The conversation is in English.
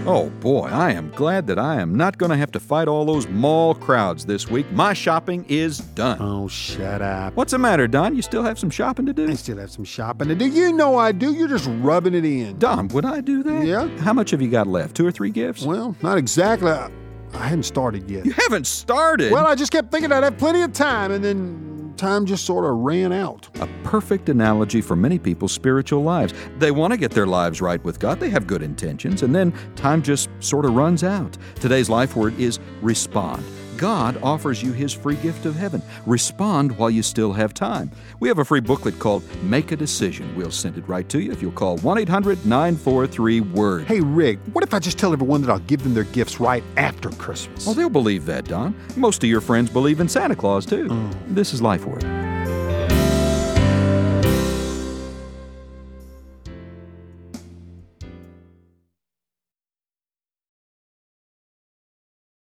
Oh boy, I am glad that I am not going to have to fight all those mall crowds this week. My shopping is done. Oh, shut up. What's the matter, Don? You still have some shopping to do? I still have some shopping to do. You know I do. You're just rubbing it in. Don, would I do that? Yeah. How much have you got left? 2 or 3 gifts? Well, not exactly. I hadn't started yet. You haven't started? Well, I just kept thinking I'd have plenty of time, and then time just sort of ran out. A perfect analogy for many people's spiritual lives. They want to get their lives right with God. They have good intentions, and then time just sort of runs out. Today's life word is respond. God offers you His free gift of heaven. Respond while you still have time. We have a free booklet called Make a Decision. We'll send it right to you if you'll call 1-800-943-WORD. Hey, Rick, what if I just tell everyone that I'll give them their gifts right after Christmas? Well, they'll believe that, Don. Most of your friends believe in Santa Claus, too. This is Life Word.